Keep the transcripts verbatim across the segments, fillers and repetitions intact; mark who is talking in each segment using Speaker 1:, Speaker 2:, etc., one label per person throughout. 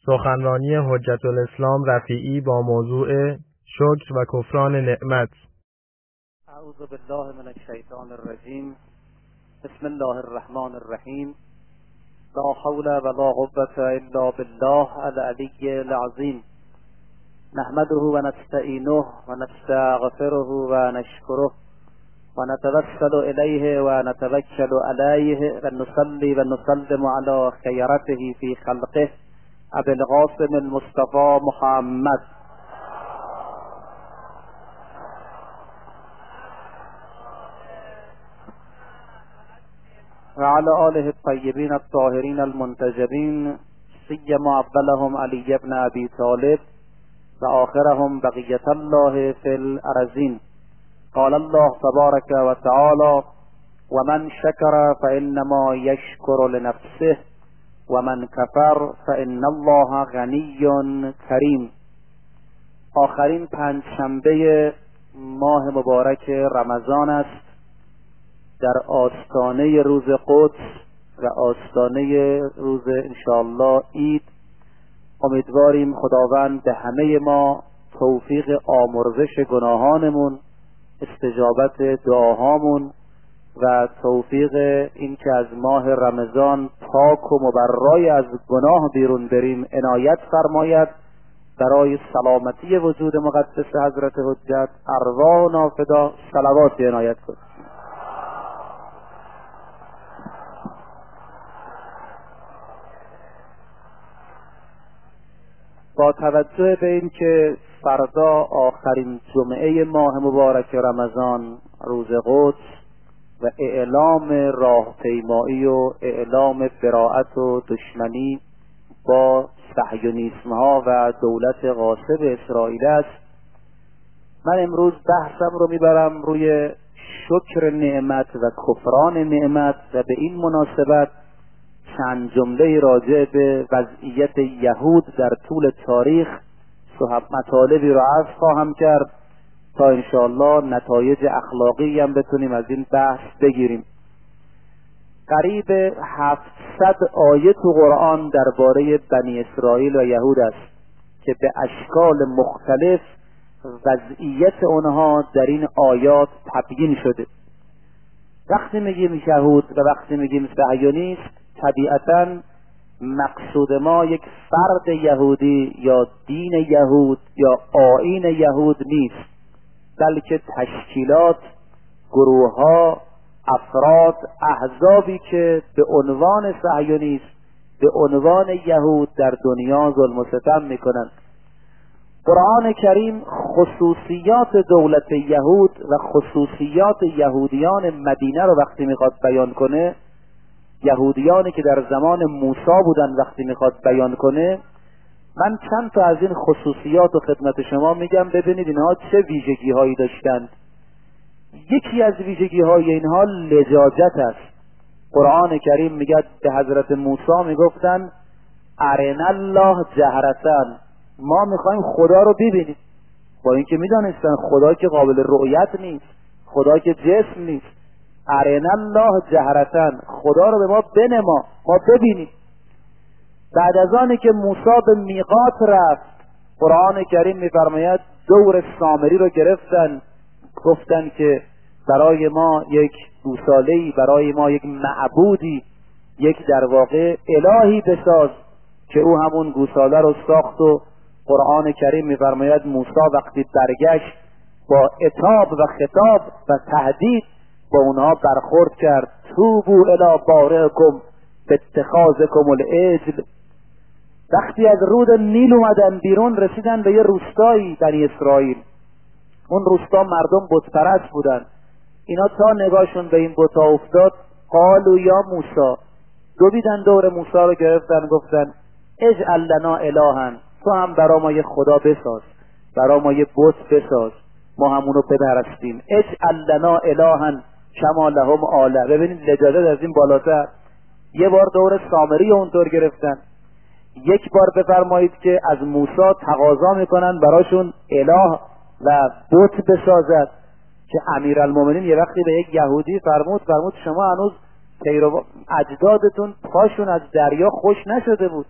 Speaker 1: سخنرانی حجت الاسلام رفیعی با موضوع شکر و کفران نعمت.
Speaker 2: اعوذ بالله من الشیطان الرجیم. بسم الله الرحمن الرحیم. لا حول ولا قوة الا بالله العلی العظیم. نحمده و نستعینه و نستغفره و نشکره و نتوسل الیه و نتوکل علیه و نصلی و نسلم علی خیرته فی خلقه ابی القاسم المصطفى محمد و علی آله الطیبین الطاهرین المنتجبین، سیما اولهم علی بن ابی طالب و آخرهم بقیة الله فی الارضین. قال الله تبارک و تعالی: و من شکر فانما یشکر لنفسه و من کفر فان الله غنی کریم. آخرین پنج شنبه ماه مبارک رمضان است، در آستانه روز قدس و آستانه روز انشاءالله عید. امیدواریم خداوند به همه ما توفیق آمرزش گناهانمون، استجابت دعاهامون و توفیق این که از ماه رمضان پاک و مبرای از گناه بیرون بریم عنایت فرماید. برای سلامتی وجود مقدس حضرت حجت ارواح نافدا صلوات عنایت کنید. با توجه به این که فردا آخرین جمعه ماه مبارک رمضان روز قدس و اعلام راهپیمایی و اعلام براءت و دشمنی با صهیونیسم ها و دولت غاصب اسرائیل است، من امروز بحثم رو میبرم روی شکر نعمت و کفران نعمت و به این مناسبت چند جمله راجع به وضعیت یهود در طول تاریخ صحب مطالبی را عرض خواهم کرد تا انشاءالله نتایج اخلاقی هم بتونیم از این بحث بگیریم. قریب هفتصد آیه تو قرآن درباره بنی اسرائیل و یهود است که به اشکال مختلف وضعیت آنها در این آیات تبیین شده. وقتی میگیم یهود و وقتی میگیم صهیونیست، طبیعتاً مقصود ما یک فرد یهودی یا دین یهود یا آیین یهود نیست، بلکه تشکیلات، گروه‌ها، افراد، احزابی که به عنوان صهیونیست، به عنوان یهود در دنیا ظلم و ستم میکنند. قرآن کریم خصوصیات دولت یهود و خصوصیات یهودیان مدینه رو وقتی میخواد بیان کنه، یهودیانی که در زمان موسی بودن وقتی میخواد بیان کنه، من چند تا از این خصوصیات و خدمت شما میگم ببینید اینها چه ویژگی هایی داشتند. یکی از ویژگی های اینها لجاجت است. قرآن کریم میگه به حضرت موسی میگفتن ارنا الله جهرتن، ما میخوایم خدا رو ببینیم، با اینکه میدانستن خدا که قابل رؤیت نیست، خدا که جسم نیست. ارنا الله جهرتن، خدا رو به ما بنما، ما ببینیم. بعد از آنی که موسی به میقات رفت، قرآن کریم میفرماید دور سامری رو گرفتن، گفتن که برای ما یک گوساله‌ای، برای ما یک معبودی، یک در واقع الهی بساز، که او همون گوساله رو ساخت. و قرآن کریم میفرماید موسی وقتی برگشت با عتاب و خطاب و تهدید با اونها برخورد کرد. توبوا الی بارئکم باتخاذکم العجل. وقتی از رود نیل اومدن بیرون، رسیدن به یه روستایی بنی اسرائیل. اون روستا مردم بت پرست بودن. اینا تا نگاهشون به این بت‌ها افتاد، قالوا یا موسی، دویدن دور موسی رو گرفتن، گفتن اجعل لنا الها، تو هم برا ما یه خدا بساز، برا ما یه بت بساز، ما همونو بپرستیم. اجعل لنا الها کما لهم آله. ببینید لجاجت از این بالاتر. یه بار دور سامری اونطور گرفتن. یک بار بفرمایید که از موسی تقاضا میکنن براشون اله و بت بسازد، که امیرالمومنین یه وقتی به یک یهودی فرمود فرمود شما هنوز پیرو اجدادتون پاشون از دریا خوش نشده بود،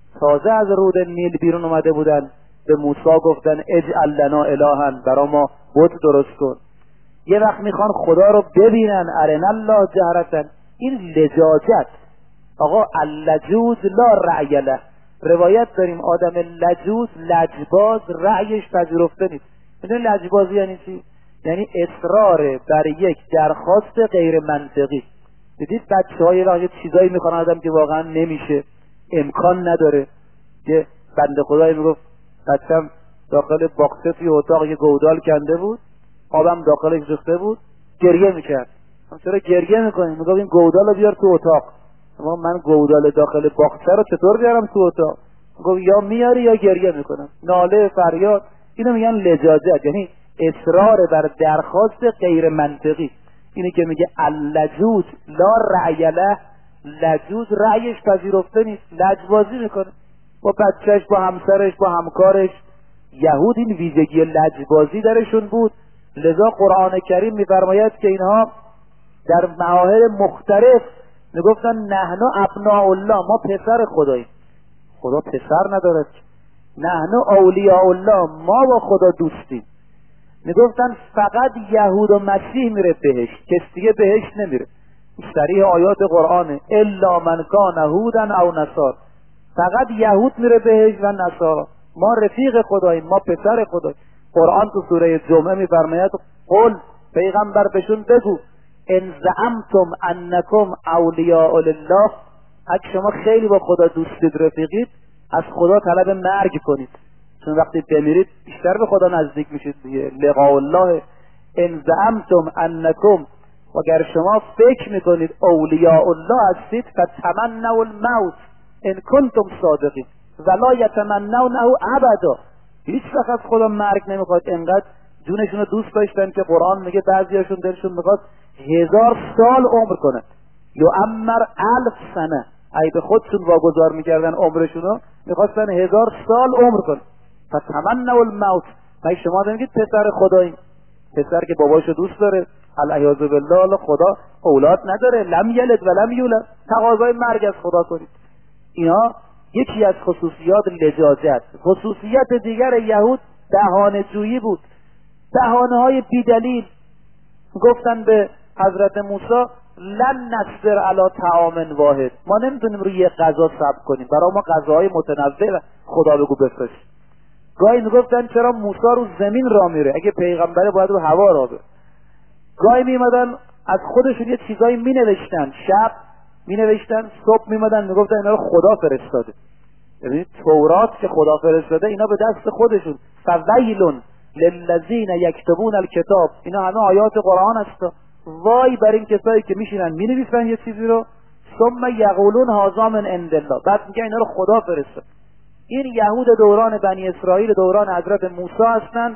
Speaker 2: تازه از رود نیل بیرون اومده بودن، به موسی گفتن اجعل لنا الها، برا ما بت درست کن. یه وقت میخوان خدا رو ببینن، ارنا الله جهرتن. این لجاجت. آقا اللجوز لا رأی له. روایت داریم آدم لجوز، لجباز، رأیش پذیرفته نیست. میدونی لجبازی یعنی چی؟ یعنی اصرار بر یک درخواست غیر منطقی. دیدید بچه های وقت چیزایی میخوان آدم که واقعا نمیشه، امکان نداره. که بنده خدایی میگفت بچم داخل باکسه توی اتاق یه گودال کنده بود، آبم داخلش ریخته بود، گریه میکرد. من چرا گریه میکنی؟ میگفت این گودال رو بیار تو اتاق. اما من گودال داخل باکسه رو چطور بیارم تو اتاق؟ میگفت یا میاری یا گریه میکنم. ناله، فریاد. اینو میگن لجاجت، یعنی اصرار بر درخواست غیر منطقی. اینی که میگه اللجوز لا رأی له، لجوز رأیش پذیرفته نیست، لجبازی میکنه با بچهش، با همسرش، با همکارش. یهود این ویژگی لجبازی درشون بود. لذا قرآن کریم میفرماید که اینها در مواهب مختلف میگفتن نحن ابناء الله، ما پسر خداییم. خدا پسر ندارد. نحن اولیاء الله، ما با خدا دوستیم. میگفتن فقط یهود و مسیح میره بهشت، کس دیگه بهشت نمیره. صریح آیات قرآنه الا من کان هودا او نصارا، فقط یهود میره بهشت و نصارا. ما رفیق خداییم، ما پسر خداییم. قرآن تو سوره جمعه میفرماید قل، پیغمبر بهشون بگو ان زعمتم انکم اولیاء لله، اگه شما خیلی با خدا دوستید، رفیقید، از خدا طلب مرگ کنید، چون وقتی بمیرید بیشتر به خدا نزدیک میشید دیگه. لقاء الله. ان زعمتم انکم، اگر شما فکر میکنید اولیاء الله هستید، فتمنوا الموت ان کنتم صادقین ولا یتمنونه ابدا. هیچ وقت از خدا مرگ نمیخواد. انقدر جونشون رو دوست داشتن که قرآن میگه بعضیاشون دلشون میخواد هزار سال عمر کنن. یعمر الف سنه، ای به خودشون واگذار میکردن عمرشونو، میخواستن هزار سال عمر کنن. فتمنوا الموت. مگه شما نمیگید پسر خداییم؟ پسر که باباشو دوست داره، العیاذ بالله، خدا اولاد نداره، لم یلد و لم یولد، تقاضای مرگ از خدا کنید. اینا یکی از خصوصیات لجاجت. خصوصیت دیگر یهود بهانه جویی بود. بهانه های بی دلیل. گفتن به حضرت موسی لن نصبر علی طعام واحد، ما نمیتونیم روی یه غذا صبر کنیم، برای ما غذاهای متنوع خدا بگو بفرست. گاهی میگفتن چرا موسی رو زمین راه میره، اگه پیغمبره باید رو هوا راه بره. گاهی میمدن از خودشون یه چیزایی مینوشتن، شب مینوشتن، صبح میمدن میگفتن اینا رو خدا فرستاده. یعنی تورات که خدا فرستاده اینا به دست خودشون. فویلون للذین یکتبون الکتاب، اینا همه آیات قرآن هست. وای بر این کسایی که میشینن مینویسن یه چیزی رو، ثم یقولون هذا من عند الله، بعد میگن اینا رو خدا فرستاد. این یهود دوران بنی اسرائیل، دوران حضرت موسی هستند.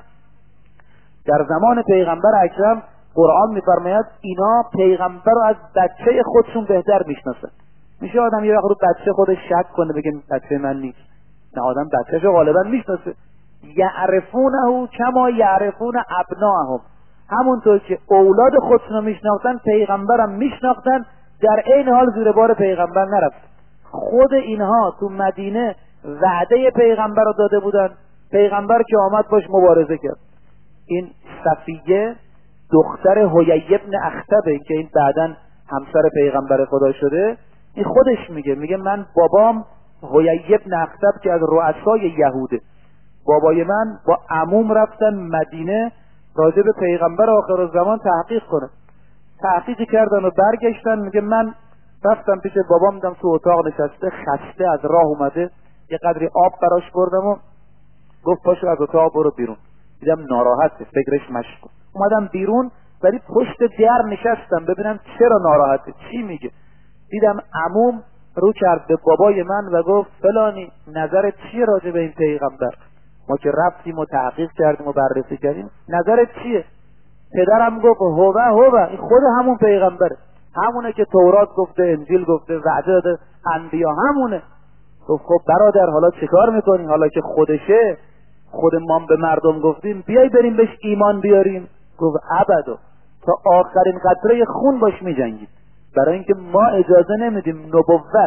Speaker 2: در زمان پیغمبر اکرم قرآن میفرماید اینا پیغمبر رو از بچه خودشون بهتر میشناسن. میشه آدم یه وقت رو بچه خودش شک کنه بگه بچه من نیست؟ نه، آدم بچه‌شو غالبا میشناسه. یعرفونه کما یعرفون ابناءهم، همونطور که اولاد خودشون رو میشناختن پیغمبرم میشناختن، در عین حال زیر بار پیغمبر نرفت. خود اینها تو مدینه وعده پیغمبر رو داده بودن، پیغمبر که آمد باش مبارزه کرد. این صفیه دختر حیی ابن اخطبه که این بعداً همسر پیغمبر خدا شده. این خودش میگه میگه من بابام حیی ابن اخطب که از رؤسای یهوده، بابای من با عموم رفتن مدینه راجع به پیغمبر آخر الزمان تحقیق کنه. تحقیق کردن و برگشتن. میگه من رفتم پیش بابام، دیدم تو اتاق نشسته خسته، از راه اومده، یه قدری آب براش بردم و گفت پاشو از اتاق برو بیرون. دیدم ناراحته، فکرش مشغول. اومدم بیرون، ولی پشت در نشستم ببینم چرا ناراحته، چی میگه. دیدم عموم رو کرد به بابای من و گفت فلانی نظرت چیه راجع به این پیغمبر؟ ما که رفتیم و تحقیق کردیم و بررسی کردیم، نظرت چیه؟ پدرم گفت هوه هوه، این خود همون پیغمبره، همونه که تورات گفته، انجیل گفته، وعده داده، انبیا همونه. گفت خب برادر حالا چیکار میکنی؟ حالا که خودشه، خود ما به مردم گفتیم بیای بریم بهش ایمان بیاریم. گفت ابدا، تا آخرین قطره خون باش میجنگید، برای اینکه ما اجازه نمیدیم نبوت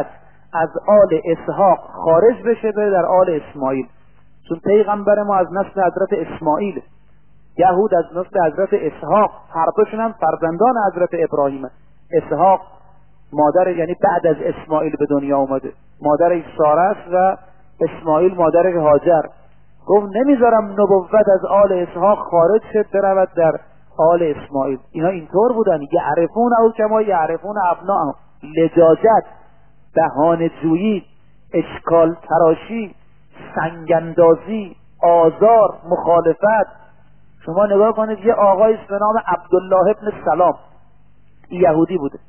Speaker 2: از آل اسحاق خارج بشه بره در آل اسماعیل، چون پیغمبر ما از نسل حضرت اسماعیل، یهود از نسل حضرت اسحاق، هر دوشون هم فرزندان حضرت ابراهیم. اسحاق مادر، یعنی بعد از اسماعیل به دنیا اومده، مادر ساره است و اسماعیل مادر هاجر. گفت نمیذارم نبوت از آل اسحاق خارج شد برود در آل اسماعیل. اینا اینطور بودن، یعرفون او کما یعرفون ابناءهم. لجاجت، بهانه جویی، اشکال تراشی، سنگندازی، آزار، مخالفت. شما نگاه کنید یه آقایی به نام عبدالله ابن سلام، یهودی بوده.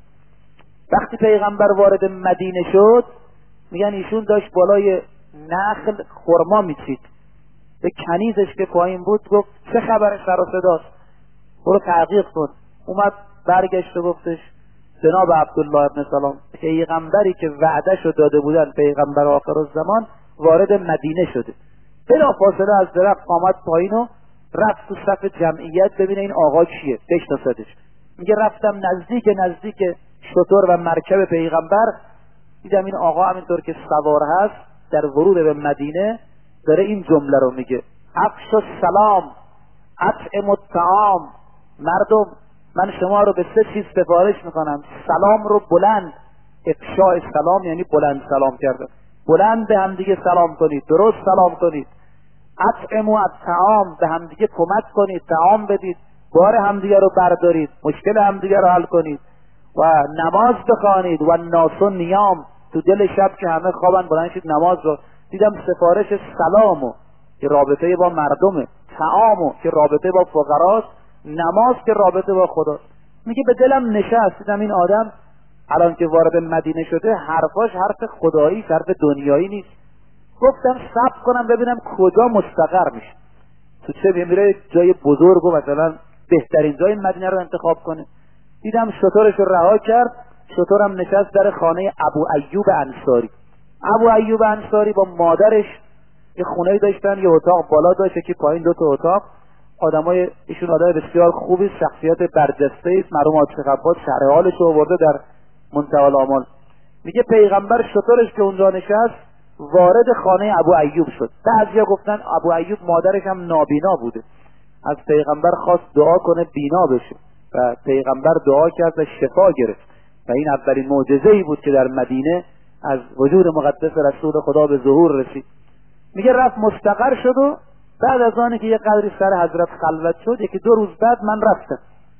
Speaker 2: وقتی پیغمبر وارد مدینه شد، میگن ایشون داشت بالای نخل خرما میچید، به کنیزش که پایین بود گفت چه خبر سر و صداست، برو تحقیق کن. اومد برگشت و گفتش جناب عبدالله ابن سلام، پیغمبری که وعدهشو داده بودن، پیغمبر آخر الزمان، وارد مدینه شده. بلا فاصله از درخت آمد پایین و رفت تو صف جمعیت ببینه این آقا کیه، بشناسدش. میگه رفتم نزدیک نزدیک شتر و مرکب پیغمبر، دیدم این آقا همینطور که سوار هست در ورود به مدینه داره این جمله رو میگه: افش السلام اطعم الطعام. مردم، من شما رو به سه چیز سفارش میکنم. سلام رو بلند، افشاء سلام یعنی بلند سلام کردن، بلند به هم دیگه سلام کنید، درست سلام کنید. اطعموا الطعام، به هم دیگه کمک کنید، طعام بدید، بار همدیگه رو بردارید، مشکل همدیگه رو حل کنید. و نماز بخوانید. و الناس نیام، تو دل شب که همه خوابن بلند شید نماز رو. دیدم سفارش سلامو که رابطه با مردمه، طعامو که رابطه با فقراست، نماز که رابطه با خداست. میگه به دلم نشست، دیدم این آدم الان که وارد مدینه شده حرفاش حرف خدایی، حرف دنیایی نیست. گفتم صبر کنم ببینم کجا مستقر میشه، تو چه میره جای بزرگ و مثلا بهترین جای مدینه رو انتخاب کنه. دیدم شطورش رو رها کرد، شطورم نشست در خانه ابو ایوب انصاری. ابو ایوب انصاری با مادرش یه خونه داشتن، یه اتاق بالا داشت، یکی پایین، دو تا اتاق. آدمای ایشون آدم بسیار خوبی، شخصیت برجسته است. مرحوم آتش خباز شرح حالش رو آورده در منتهی الآمال. میگه پیغمبر شطورش که اونجا نشست وارد خانه ابو ایوب شد. بعضیا گفتن ابو ایوب مادرش هم نابینا بوده، از پیغمبر خواست دعا کنه بینا بشه و پیغمبر دعا کرد و شفا گرفت و این اولین معجزه‌ای بود که در مدینه از وجود مقدس رسول خدا به ظهور رسید. میگه رفت مستقر شد و بعد از آنی که یه قدری سر حضرت خلوت شد، یکی دو روز بعد من رفتم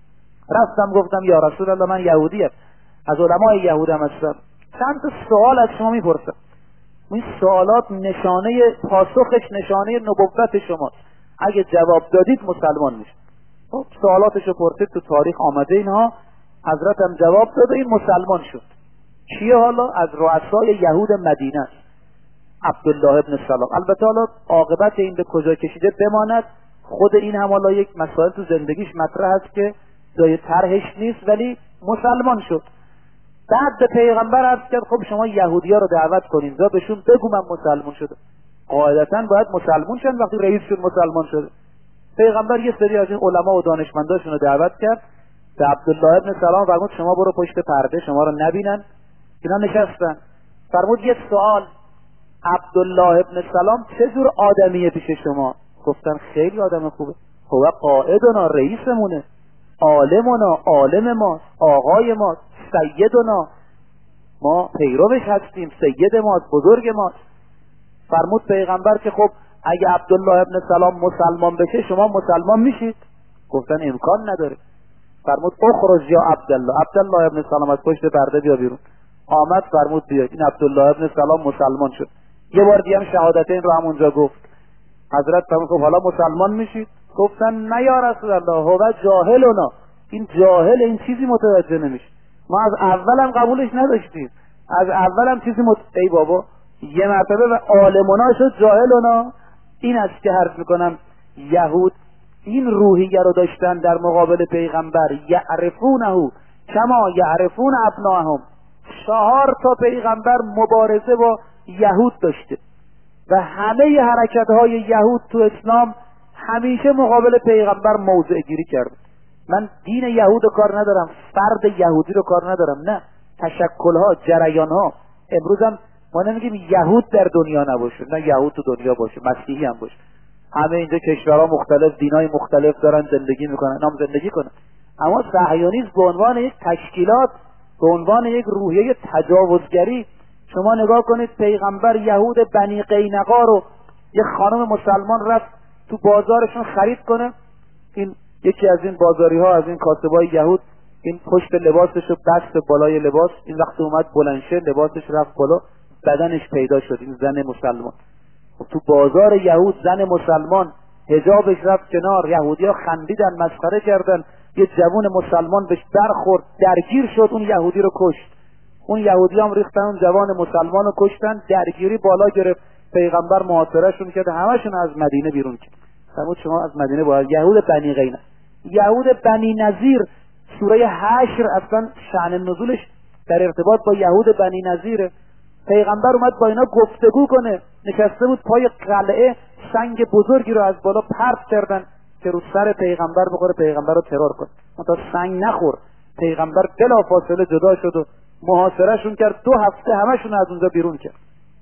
Speaker 2: رفتم گفتم یا رسول الله من یهودیم، از علمای یهودم هستم، چند تا سوال از شما میپرسم. این سوالات نشانه پاسخش نشانه نبوت شماست، اگه جواب دادید مسلمان میشید. خب سوالاتشو پرسید، تو تاریخ آمده اینها. حضرت هم جواب داد و این مسلمان شد. کیه حالا؟ از رؤسای یهود مدینه است، عبدالله ابن سلام. البته حالا عاقبت این به کجا کشیده بماند، خود این هم حالا یک مسائل تو زندگیش مطرح است که جای طرحش نیست، ولی مسلمان شد. بعد به پیغمبر عرض کرد خب شما یهودی‌ها رو دعوت کنین و بهشون بگو من مسلمان شدم. قاعدتاً باید مسلمان شدن وقتی رئیس شد مسلمان شده. پیغمبر یه سری از این علما و دانشمنداشون رو دعوت کرد. به عبدالله ابن سلام فرمود شما برو پشت پرده، شما رو نبینن. اینا نشستن. فرمود یه سوال، عبدالله ابن سلام چه جور آدمیه پیش شما؟ گفتن خیلی آدم خوبه، هو قائدنا، رئیسمونه، عالمنا، عالم ماست، آقای ماست، سیدنا، ما پیروش هستیم، سید ماست، بزرگ ماست. فرمود پیغمبر که خب اگه عبدالله ابن سلام مسلمان بشه شما مسلمان میشید؟ گفتن امکان نداره. فرمود اخرج یا عبدالله، عبدالله ابن سلام از پشت پرده بیا بیرون. آمد، فرمود بیاید. این عبدالله ابن سلام مسلمان شد. یه بار دیگه هم شهادتین رو همونجا گفت. حضرت فرمود خب حالا مسلمان میشید؟ گفتن نه یا رسول الله، هو جاهلنا، این جاهل این چیزی متوجه نمیشه، ما از اولم قبولش نداشتیم، از اولم چیزی مت... ای بابا یه مرتبه و عالمنا شد جاهلنا. این است که عرض میکنم یهود این روحیه رو داشتن در مقابل پیغمبر، یعرفونه کما یعرفون ابناهم. چهار تا پیغمبر مبارزه با یهود داشته و همه حرکت‌های یهود تو اسلام همیشه مقابل پیغمبر موضع گیری کرده. من دین یهود رو کار ندارم، فرد یهودی رو کار ندارم، نه، تشکل‌ها، جریان‌ها. امروز هم ما نمیگیم یهود در دنیا نباشه، نه یهود تو دنیا باشه، مسیحی هم باشه. همه اینجا کشورها مختلف، دینای مختلف دارن زندگی میکنن، نام زندگی کنن. اما صهیونیسم به عنوان یک تشکیلات، به عنوان یک روحیه تجاوزگری، شما نگاه کنید پیغمبر یهود بنی قینقاع رو یک خانم مسلمان رفت تو بازارشون خرید کنه. این یکی از این بازاری ها، از این کاسبای یهود، این پشت لباسش رو بست بالای لباس، این وقت اومد بلند شه لباسش رفت بالا، بدنش پیدا شد. این زن مسلمان تو بازار یهود، زن مسلمان حجابش رفت کنار، یهودی‌ها خندیدن، مسخره کردن، یه جوون مسلمان بهش برخورد، درگیر شد، اون یهودی رو کشت. اون یهودی هم ریختن اون جوان مسلمان رو کشتن، درگیری بالا گرفت، پیغمبر محاصرهشون کرد، همشون از مدینه بیرون کرد. فرمود شما از مدینه باید. یهود بنی قینقاع، یهود بنی نضیر، سوره حشر اصلا شأن نزولش در ارتباط با یهود بنی نضیر. پیغمبر اومد با اینا گفتگو کنه، نشسته بود پای قلعه، سنگ بزرگی رو از بالا پرت کردن که رو سر پیغمبر بخوره، پیغمبر رو ترور کنه. تا سنگ نخور، پیغمبر بلافاصله جدا شد و محاصرهشون کرد. دو هفته همشون از اونجا بیرون کرد.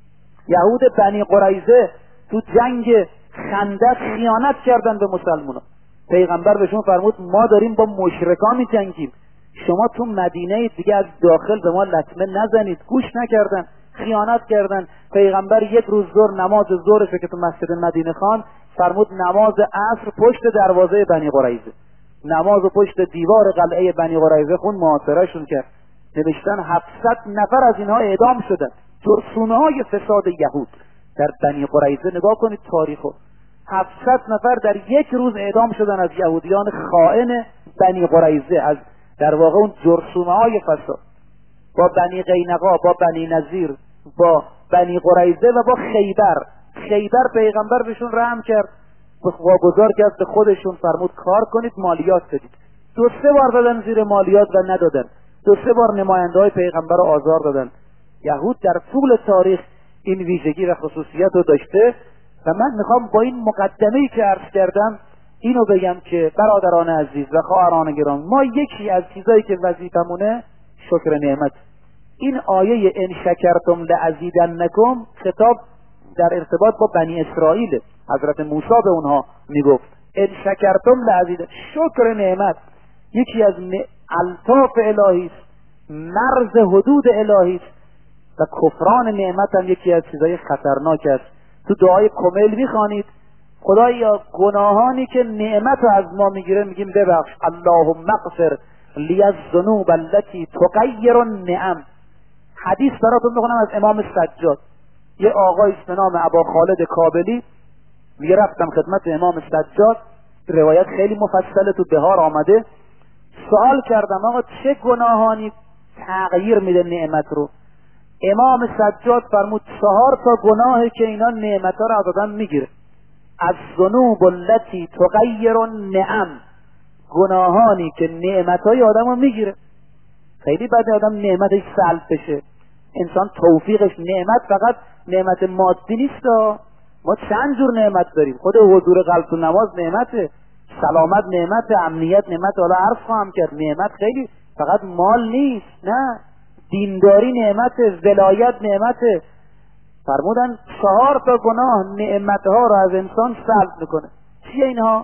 Speaker 2: یهود بنی قریظه تو جنگ خندق خیانت کردن به مسلمانان. پیغمبر بهشون فرمود ما داریم با مشرکان می‌جنگیم، شما تو مدینه دیگه از داخل به ما لطمه نزنید. گوش نکردن، خیانت کردن. پیغمبر یک روز ظهر نماز ظهرش که تو مسجد مدینه خان فرمود نماز عصر پشت دروازه بنی قریظه، نماز پشت دیوار قلعه بنی قریظه خون، محاصرهشون کرد. نوشتن هفتصد نفر از اینها اعدام شدن. جرثومه‌های فساد یهود در بنی قریظه، نگاه کنید تاریخو، هفتصد نفر در یک روز اعدام شدن از یهودیان خائن بنی قریظه، از در واقع اون جرثومه‌های فساد. با بنی قینقاع، با بنی نضیر، با بنی قریظه و با خیبر. خیبر پیغمبر بهشون رحم کرد، واگذار کرد به خودشون، فرمود کار کنید، مالیات بدید. دو سه بار دادن زیر مالیات و ندادن. دو سه بار نماینده های پیغمبر رو آزار دادن. یهود در طول تاریخ این ویژگی و خصوصیت رو داشته. و من میخوام با این مقدمه‌ای که عرض کردم اینو بگم که برادران عزیز و خواهران گرامی، ما یکی از چیزایی که وظیفمونه شکر نعمت. این آیه ان شکرتم لازیدنکم خطاب در ارتباط با بنی اسرائیل، حضرت موسی به اونها میگفت ان شکرتم لازید. شکر نعمت یکی از الطاف الهی است، مرز حدود الهی است، و کفران نعمت هم یکی از چیزای خطرناک است. تو دعای کمیل میخوانید خدایا گناهانی که نعمت رو از ما میگیره میگیم ببخش، اللهم اغفر لی الذنوب التي تغیر النعم. حدیث براتون میخونم از امام سجاد. یه آقای به نام ابا خالد کابلی میگه رفتم خدمت امام سجاد، روایت خیلی مفصله تو بهار آمده، سوال کردم آقا چه گناهانی تغییر میده نعمت رو؟ امام سجاد فرمود چهار تا گناهی که اینا نعمت رو از آدم میگیره. از ذنوب التي تغیر النعم، گناهانی که نعمتهای آدم رو میگیره. خیلی بده آدم نعمتش سلب بشه. انسان توفیقش، نعمت فقط نعمت مادی نیست. ما چند جور نعمت داریم. خود حضور قلب و نماز نعمته، سلامت نعمت، امنیت نعمت. حالا عرض خواهم کرد نعمت خیلی فقط مال نیست، نه، دینداری نعمته، ولایت نعمته. فرمودن چهار تا گناه نعمتها رو از انسان سلب میکنه. چیه اینها؟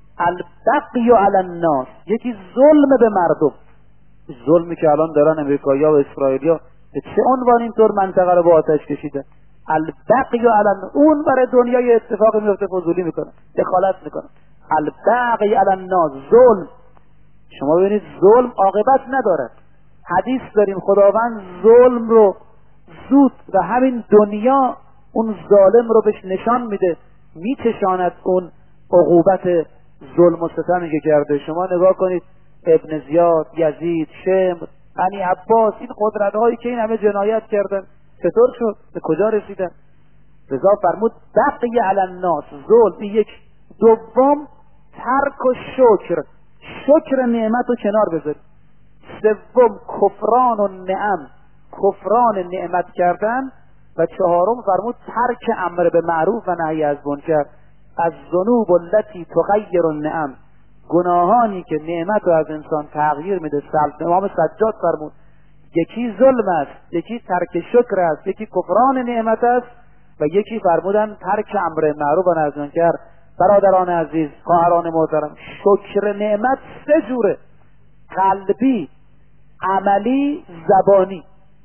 Speaker 2: البغی علی الناس، یکی ظلم به مردم. ظلمی که الان دارن امریکایی‌ها و اسرائیلی‌ها به چه عنوان اینطور منطقه رو با آتش کشیدن. البغی علی الناس، اون برای دنیای اتفاقی میفته فضولی میکنه، دخالت میکنه. البغی علی الناس، ظلم. شما ببینید ظلم عاقبت نداره. حدیث داریم خداوند ظلم رو زود و همین دنیا اون ظالم رو بهش نشان میده، میچشاند اون عقوبت ظلم و ستمی که کرده. شما نگاه کنید ابن زیاد، یزید، شمر، بنی عباس، این قدرت هایی که این همه جنایت کردن چطور شد؟ به کجا رسیدن؟ رضا فرمود بقی علی الناس، ظلم. این یک. دوم ترک و شکر، شکر نعمت رو کنار بذارید. سوم کفران و نعم، کفران نعمت کردن. و چهارم فرمود ترک امر به معروف و نهی از منکر. از ذنوب التي تغیر النعم، گناهانی که نعمت رو از انسان تغییر میده، سلب. امام سجاد فرمود یکی ظلم است، یکی ترک شکر است، یکی کفران نعمت است و یکی فرمودن ترک امر معروف و نهی از منکر. برادران عزیز، خواهران محترم، شکر نعمت سه جوره: قلبی، عملی، زبانی.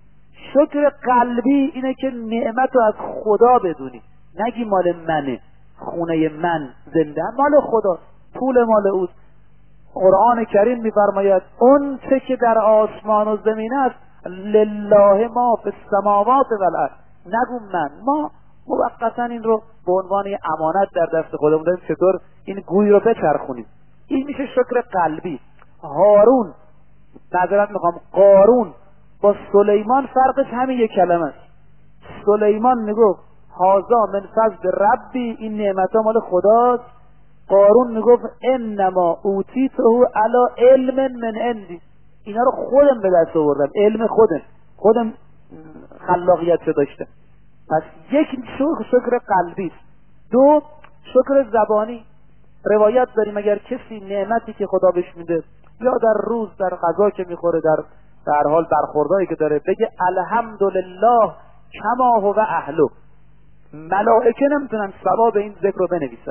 Speaker 2: شکر قلبی اینه که نعمت رو از خدا بدونی، نگی مال منه، خونه من، زنده مال خدا، پول مال اوست. قرآن کریم میفرماید اون چه که در آسمان و زمین است لله ما فی السماوات و الارض. نگو من، ما موقتا این رو به عنوان امانت در دست خودمون داریم چطور این گوی رو بچرخونیم. این میشه شکر قلبی. هارون، معذرت میخوام، قارون با سلیمان فرقش همین یک کلمه است. سلیمان میگفت هازا من فضل ربی، این نعمت ها مال خداست. قارون میگفت انما اوتیته علی علم من عندی، اینا رو خودم به دست آوردم، علم خودم خودم خلاقیت رو داشتم. پس یک شکر قلبی است. دو، شکر زبانی. روایت داریم اگر کسی نعمتی که خدا بهش میده یا در روز در غذا که میخوره، در در حال برخورداری که داره، بگه الحمدلله کما هو اهله، ملائکه نمیتونن ثواب این ذکر رو بنویسن.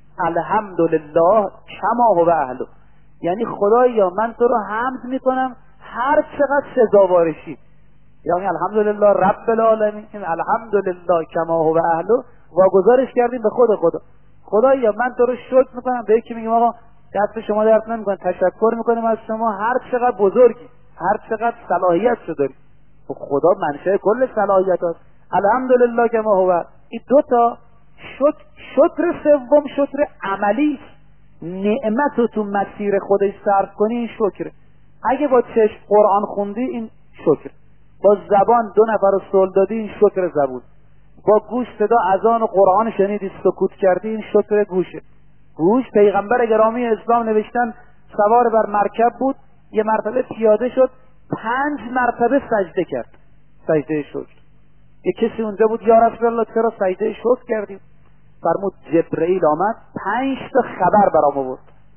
Speaker 2: الحمدلله کما هو اهله یعنی خدایا من تو رو حمد میکنم هر چقدر سزاوارشی، یعنی الحمدلله رب العالمین، الحمدلله کما هو اهله واگذارش کردیم به خود خدا. خدایا من تو رو شکر میکنم، به یکی میگم آقا دست شما درد نمیکنه، تشکر میکنیم از شما هر چقدر بزرگی، هر چقدر صلاحیت شو داری. خدا منشأ کل صلاحیت هست. الحمدلله کما هو. این دو تا شکر. شکر سوم شکر عملی، نعمت رو تو مسیر خودش صرف کنی، این شکر. اگه با چشم قرآن خوندی این شکر، با زبان دو نفر رو صلح دادی این شکر زبون، با گوش صدا اذان و قرآن شنیدی سکوت کردی این شکر گوشه. گوش پیغمبر گرامی اسلام نوشتن سوار بر مرکب بود، یه مرتبه پیاده شد، پنج مرتبه سجده کرد، سجده شکر. یه کسی اونجا بود، یا رسول الله چرا سجده شکر کردیم؟ فرمود جبرئیل آمد پنج تا خبر برام آورد.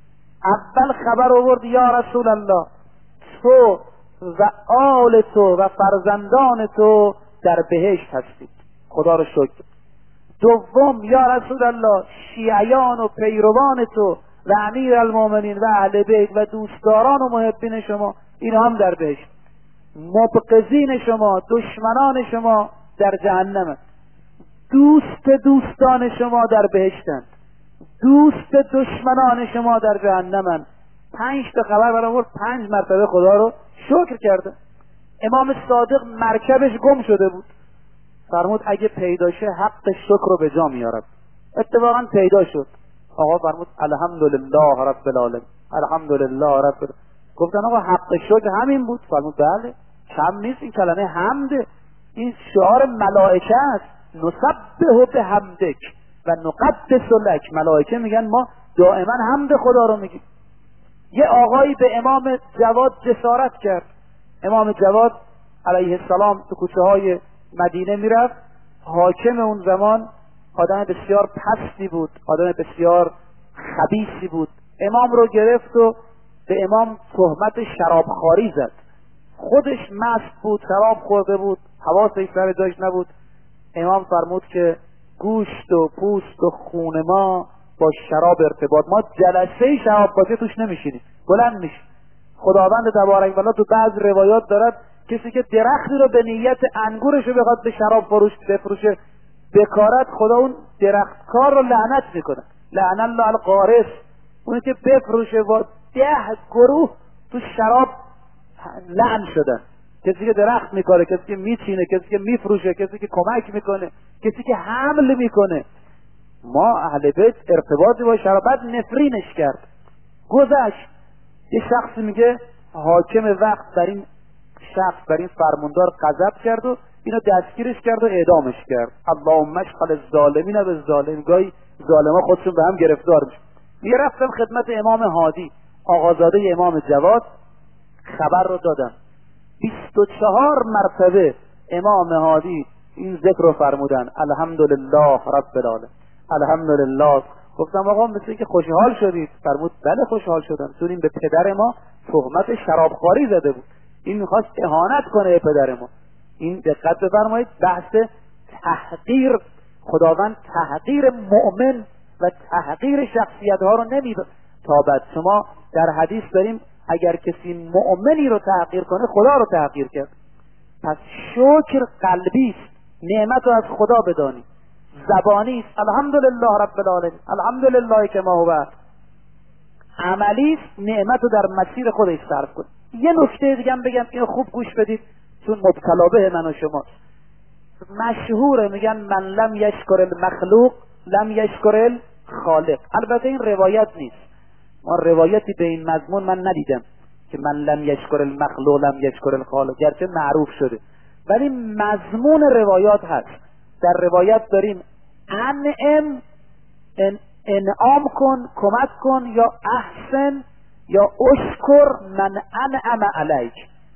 Speaker 2: اول خبر آورد یا رسول الله تو و آل تو و فرزندان تو در بهشت هستید، خدا رو شکر. دوم یا رسول الله شیعیان و پیروان تو و امیر المومنین و اهل بیت و دوستداران و محبین شما اینا هم در بهشت. مبغضین شما، دشمنان شما در جهنم. دوست دوستان شما در بهشتند، دوست دشمنان شما در جهنمند. پنج تا خبر برام آورد، پنج مرتبه خدا رو شکر کرده. امام صادق مرکبش گم شده بود، فرمود اگه پیدا شه حق شکر رو به جا میارد. اتفاقا پیدا شد. آقا فرمود الحمدلله رب العالمین، الحمدلله رب العالمین. گفتن آقا حق شکر همین بود؟ فرمود بله، کم نیست این کلمه حمد، این شعار ملائکه است. نسبح بحمدک و نقدس لک، ملائکه میگن ما دائما حمد خدا رو میگیم. یه آقایی به امام جواد جسارت کرد. امام جواد علیه السلام تو کوچه های مدینه میرفت، حاکم اون زمان آدم بسیار پستی بود، آدم بسیار خبیثی بود. امام رو گرفت و به امام تهمت شرابخواری زد. خودش مست بود، شراب خورده بود، حواسش سر جاش نبود. امام فرمود که گوشت و پوست و خون ما با شراب ارتباط، ما جلسه شراب بازی توش نمیشینیم، بلند میشه. خداوند تبارک و تعالی تو بعض روایات دارد کسی که درختی رو به نیت انگورش رو بخواد به شراب فروش بفروشه بکارت، خدا اون درختکار رو لعنت میکنه. لعن الله القارص، اونی که بفروشه با ده گروه تو شراب لعن شدن. کسی که درخت میکاره، کسی که میچینه، کسی که میفروشه، کسی که کمک میکنه، کسی که حمل میکنه. ما اهل بیت ارتباطی با شرابت نفرینش کرد. گذشت. یه شخص میگه حاکم وقت بر این شخص، بر این فرماندار غضب کرد و اینو دستگیرش کرد و اعدامش کرد. اللهم اشغل الظالمین بالظالمین. گاهی ظالما خودشون به هم گرفتار میشن. میگه رفتم خدمت امام هادی، آقازاده امام جواد، خبر رو دادم. بیست و چهار مرتبه امام هادی این ذکر رو فرمودن، الحمدلله رب العالمین، الحمدلله. گفتم آقا مثل که خوشحال شدید؟ فرمود بله خوشحال شدم، چون این به پدر ما تهمت شرابخواری زده بود. این میخواست اهانت کنه پدر ما. این دقت بفرمایید، بحث تحقیر خداوند تحقیر مؤمن و تحقیر شخصیت ها رو نمیتابد. شما در حدیث داریم اگر کسی مؤمنی رو تحقیر کنه خدا رو تحقیر کرد. پس شکر قلبی است، نعمت رو از خدا بدانی، زبانی است الحمدلله رب العالمین، الحمدلله که ما هو، عملی است نعمت رو در مسیر خودش صرف کن. یه نکته دیگه هم بگم، اینو خوب گوش بدید چون مبتلا به من و شماست. مشهوره میگن من لم یشکر المخلوق لم یشکر الخالق. البته این روایت نیست، ما روایتی به این مضمون من ندیدم که من لم یشکر المخلوق لم یشکر الخالق، گرچه معروف شده، ولی مضمون روایات هست. در روایت داریم انعم، ان انعام کن، کمک کن، یا احسن یا اشکر من انعم علیک.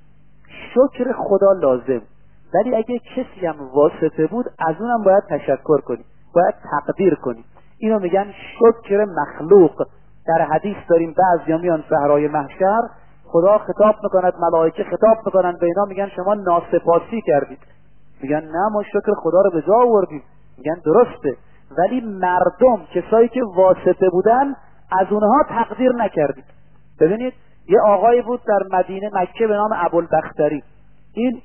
Speaker 2: شکر خدا لازم، ولی اگه کسی هم واسطه بود از اونم باید تشکر کنی، باید تقدیر کنی. اینو میگن شکر مخلوق. در حدیث داریم بعضیا میان صحرای محشر، خدا خطاب میکند، ملائکه خطاب میکنن به اینا، میگن شما ناسپاسی کردید. میگن نه ما شکر خدا رو به جا آوردیم. میگن درسته، ولی مردم کسایی که واسطه بودن از اونها تقدیر نکردید. ببینید یه آقایی بود در مدینه مکه به نام ابوالبختری. این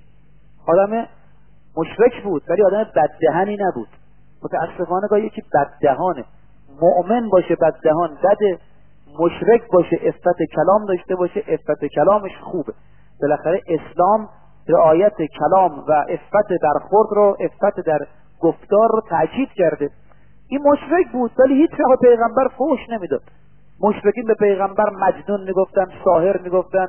Speaker 2: آدم مشرک بود ولی آدم بددهنی نبود. متاسفانه گاهی یکی بددهانه، مؤمن باشه بددهان بده، مشرک باشه عفت کلام داشته باشه عفت کلامش خوبه. بالاخره اسلام رعایت کلام و عفت برخورد رو، عفت در گفتار رو تاکید کرده. این مشرک بود ولی هیچ وقت پیغمبر فحش نمیداد. مشرکین به پیغمبر مجنون میگفتن، ساحر میگفتن،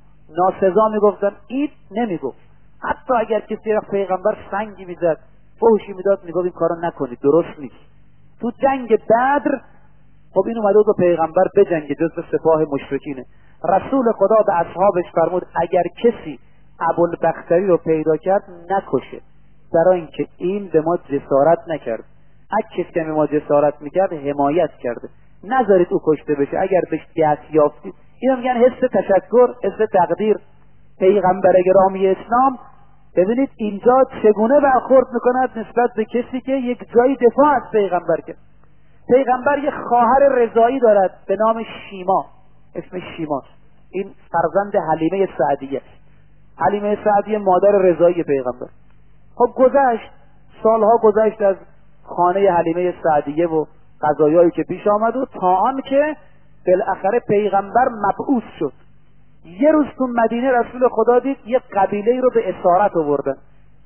Speaker 2: ناسزا میگفتن، این نمیگفت. حتی اگر کسی وقت پیغمبر سنگی میزد، فحشی میداد، میگفت این کارو نکنید درست نیست. تو جنگ بدر خب این اومده به پیغمبر بجنگه، جزو سپاه مشرکینه. رسول خدا به اصحابش فرمود اگر کسی ابوالبختری رو پیدا کرد نکشه، برای اینکه این به ما جسارت نکرد. اگه کسی که به ما جسارت میکرد حمایت کرده، نذارید او کشته بشه. اگر بهش دست یافتید، اینا میگن حس تشکر، حس تقدیر. پیغمبر گرامی اسلام ببینید اینجا چگونه برخورد میکند نسبت به کسی که یک جایی دفاع از پیغمبر کرد. پیغمبر یک خواهر رضایی دارد به نام شیما، اسم شیماست. این فرزند حلیمه سعدیه. حلیمه سعدیه مادر رضایی پیغمبر. خب گذشت، سالها گذشت از خانه حلیمه سعدیه و قضایایی که پیش آمد و تا آن که بالاخره پیغمبر مبعوث شد. یه روز تو مدینه رسول خدا دید یک قبیله رو به اسارت آوردن،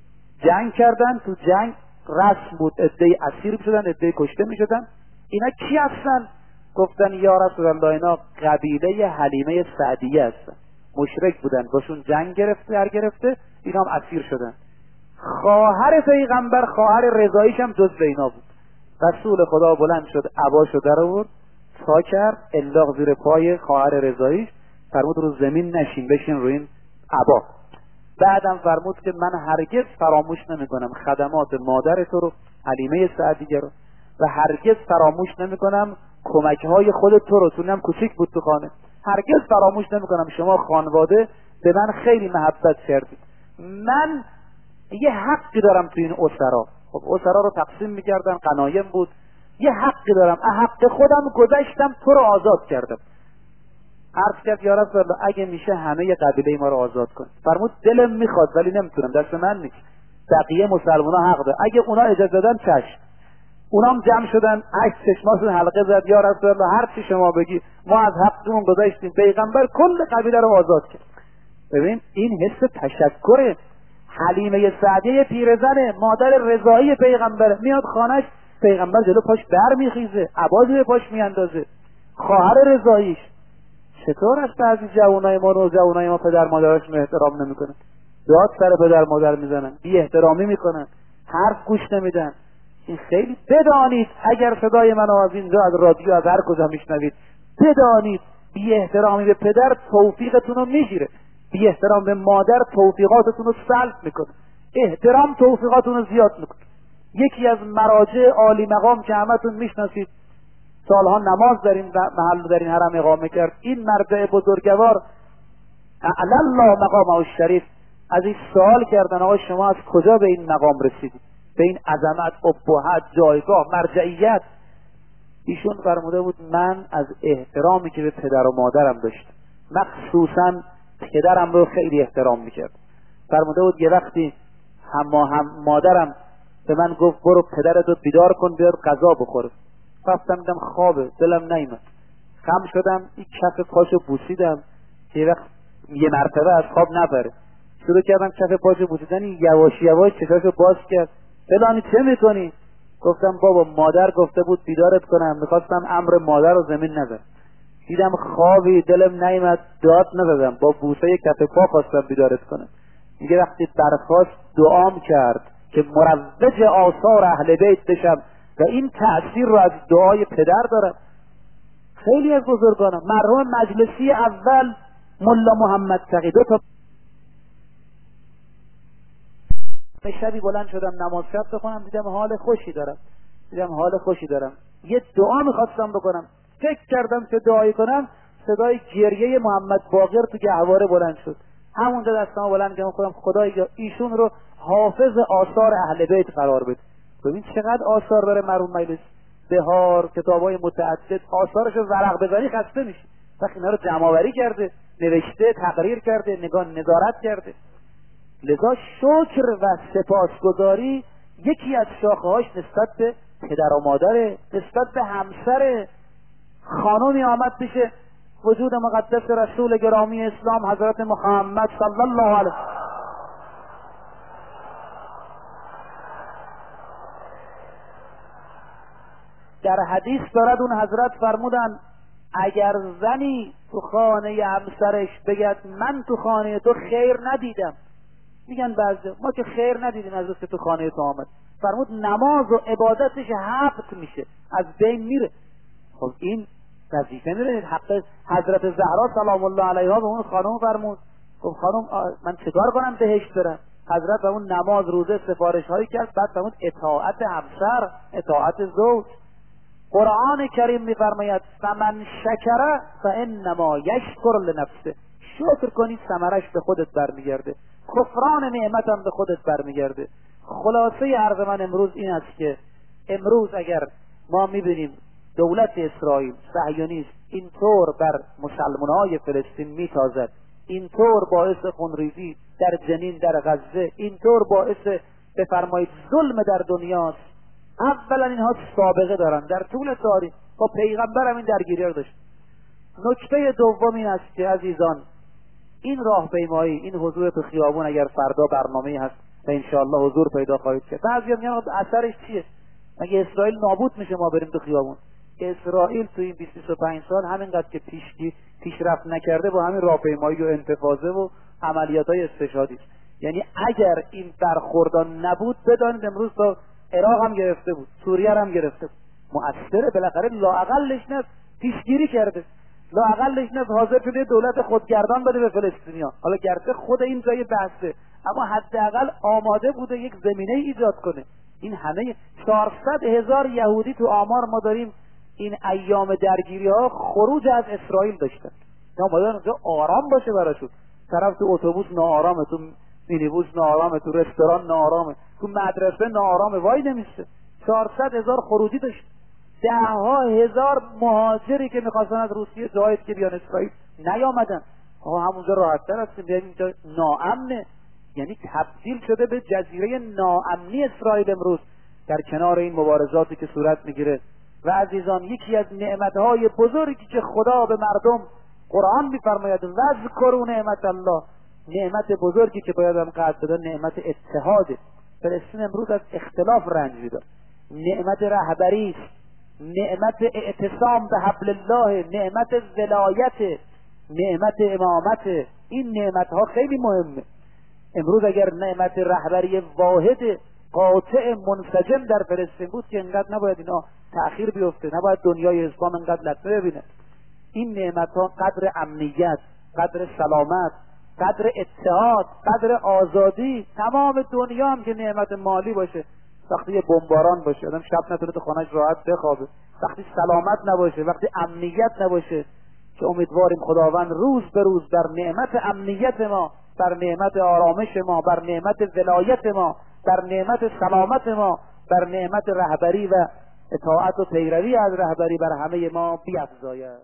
Speaker 2: جنگ کردن. تو جنگ رسم بود عده‌ای اسیر می‌شدن، عده‌ای کشته می‌شدن. اینا کی هستن؟ گفتن یا رسول الله اینا قبیله حلیمه سعدیه هستن، مشرک بودن، باشون جنگ گرفته هر گرفته، اینا هم اسیر شدن. خواهر پیغمبر، خواهر رضاییش هم جز اینا بود. رسول خدا بلند شد، عباشو در آورد، تا کرد، انداخت زیر پای خواهر رضاییش، فرمود رو زمین نشین، بشین روی این عبا. بعدم فرمود که من هرگز فراموش نمیکنم خدمات مادر تو رو، حلیمه سعدیه رو، و هرگز فراموش نمیکنم کمک‌های خود تو رو، تو هم کوچیک بود تو خانه، هرگز فراموش نمیکنم شما خانواده به من خیلی محبت کردید. من یه حقی دارم تو این اسرا. خب اسرا رو تقسیم میکردن، غنایم بود. یه حقی دارم، حق خودم گذاشتم، تو رو آزاد کردم. عرض کرد یا رسول الله اگه میشه همه قبیله ما رو آزاد کن. فرمود دلم میخواد ولی نمیتونم، دست من نیست. بقیه مسلمان‌ها حق دارن، اگه اونا اجازه دادن چشم. اونام جمع شدن، عکس چشماشون حلقه زد، یا رسول الله هر چی شما بگی ما از حقمون گذاشتیم. پیغمبر کل قبیله رو آزاد کرد. ببین این حس تشکر. حلیمه سعدیه پیرزن مادر رضایی پیغمبر، میاد خانهش، پیغمبر جلو پاش بر میخیزه، عبازی به پاش میاندازه. خواهر رضاییش. چطور است بعضی جوانای ما رو جوانای ما پدر مادرشون احترام نمیکنن، داد سر پدر مادر میزنن، بی احترامی میکنن، حرف گوش نمیدن. این خیلی بدانید اگر صدای منو از اینجا از رادیو از هر کجا میشنوید، بدانید بی احترامی به پدر توفیقتون رو میگیره، بی احترام به مادر توفیقاتتون رو سلب میکنه، احترام توفیقاتتون رو زیاد میکنه. یکی از مراجع عالی مقام که همتون میشناسید، سالها نماز در این محل در این حرم اقامه کرد، این مرجع بزرگوار اعلی الله مقامه الشریف از این سوال کردن آقا شما از کجا به این مقام رسیدید، به این عظمت، ابهت، جایگاه، مرجعیت؟ ایشون فرموده بود من از احترامی که به پدر و مادرم داشتم، مخصوصا پدرم رو خیلی احترام میکرد. فرموده بود یه وقتی هم هم مادرم به من گفت برو پدرت رو بیدار کن بیاد غذا بخوره. رفتم دیدم خوابه، دلم نیامد، خم شدم این کف پاشو بوسیدم که یه وقت یه مرتبه از خواب نبره. شروع کردم کف پاشو بوسیدن، یواش یواش چشاشو باز کرد. فلانی چه میکنی؟ گفتم بابا مادر گفته بود بیدارت کنم، میخواستم امر مادر رو زمین نزد، دیدم خوابی، دلم نیامد، داد نزدم، با بوسه کف پا خواستم بیدارت کنم. میگه وقتی برخواست دعام کرد که مروج آثار اهل بیت بشم و این تأثیر رو از دعای پدر دارم. خیلی از بزرگانم، مرحوم مجلسی اول ملا محمد تقی، دو تا شبی بلند شدم نماز شب بخونم، دیدم حال خوشی دارم، دیدم حال خوشی دارم یه دعا میخواستم بکنم، فکر کردم که دعایی کنم، صدای گریه محمد باقر تو گهواره بلند شد. همونجا دستم بلند کردم خودم خدایا ایشون رو حافظ آثار اهل بیت قرار بده. ببین چقدر آثار داره مرحوم مجلس، بهار، کتابای متعدد، آثارشو ورق بزنی خسته میشی. وقتی اینا رو جمع‌آوری کرده، نوشته، تقریر کرده، نگاه نظارت کرده. لذا شکر و سپاسگزاری یکی از شاخه‌هاش نسبت به پدر و مادر، نسبت به همسر. خانومی آمد پیش وجود مقدس رسول گرامی اسلام حضرت محمد صلی الله علیه در حدیث دارد اون حضرت فرمودن اگر زنی تو خانه همسرش بگد من تو خانه تو خیر ندیدم، میگن بعضی ما که خیر ندیدیم از روز که تو خانه تو آمد، فرمود نماز و عبادتش حبط میشه، از بین میره. خب این وظیفه میره، حق حضرت زهرا سلام الله علیها به اون خانم فرمود. خب خانم من چیکار کنم بهشت برم؟ حضرت به اون نماز، روزه، سفارش هایی کرد، بعد فرمود اطاعت همسر، اطاعت زوج. قرآن کریم میفرماید فمن شکر فانما یشکر لنفسه، شکر کنید ثمرش به خودت برمیگرده، کفران نعمت هم به خودت برمیگرده. خلاصه عرض من امروز این است که امروز اگر ما میبینیم دولت اسرائیل صهیونیست اینطور بر مسلمانهای فلسطین میتازد، اینطور باعث خونریزی در جنین، در غزه، اینطور باعث بفرمایید ظلم در دنیاست، اولا اینها سابقه دارن در طول تاریخ، با پیغمبر هم این درگیری رو داشت. نکته دوم این است که عزیزان این راهپیمایی، این حضور تو خیابون اگر فردا برنامه‌ای هست و انشاءالله حضور پیدا خواهید کرد، بعضی میگن اثرش چیه؟ مگه اسرائیل نابود میشه ما بریم تو خیابون؟ اسرائیل تو این بیست بیست و پنج سال همینقدر که پیش پیشرفت نکرده با همین راهپیمایی و انتفاضه و عملیات‌های استشهادی. یعنی اگر این برخوردان نبود بدانید امروز تا عراق هم گرفته بود، سوریه هم گرفته بود. مؤثره، بالاخره لااقلش نه پیشگیری کرده، لااقلش نه حاضر شده دولت خودگردان بده به فلسطینیان. حالا گرچه خود این جای بحثه، اما حداقل آماده بوده یک زمینه ایجاد کنه. این همه چهارصد هزار یهودی تو آمار ما داریم این ایام درگیری ها خروج از اسرائیل داشتن. یا باید اونجا آرام باشه براشون، طرف تو اتوبوس ناآرامه، تو مینیبوس ناآرامه، تو رستوران ناآرامه، تو مدرسه ناآرامه، وای نمیسته. چهارصد هزار خروجی داشت، ده ها هزار مهاجری که میخواستن از روسیه جاید که بیان اسرائیل نیامدن. آقا همونجا راحت‌تر هستیم، بیایم اینجا ناامنه. یعنی تبدیل شده به جزیره ناامنی اسرائیل امروز در کنار این مبارزاتی که صورت میگیره. و عزیزان یکی از نعمتهای بزرگی که خدا به مردم قرآن میفرماید واذکروا نعمت الله، نعمت بزرگی که باید هم قدر بدن نعمت اتحاده. فلسطین امروز از اختلاف رنج میده، نعمت رهبری است، نعمت اعتصام به حبل الله، نعمت ولایت، نعمت امامت. این نعمت ها خیلی مهمه. امروز اگر نعمت رهبری واحد قاطع منسجم در فلسطین بود که انقدر نباید اینا تأخیر بیفته، نباید دنیای اسلام انقدر لطمه ببینه. این نعمت ها قدر امنیت، قدر سلامت، قدر اتحاد، قدر آزادی. تمام دنیا هم که نعمت مالی باشه، وقتی یه بمباران باشه آدم شب نتونه تو خانه‌اش راحت بخوابه، وقتی سلامت نباشه، وقتی امنیت نباشه، که امیدواریم خداوند روز به روز بر نعمت امنیت ما، بر نعمت آرامش ما، بر نعمت ولایت ما، بر نعمت سلامت ما، بر نعمت رهبری و اطاعت و پیروی از رهبری بر همه ما بیفزاید.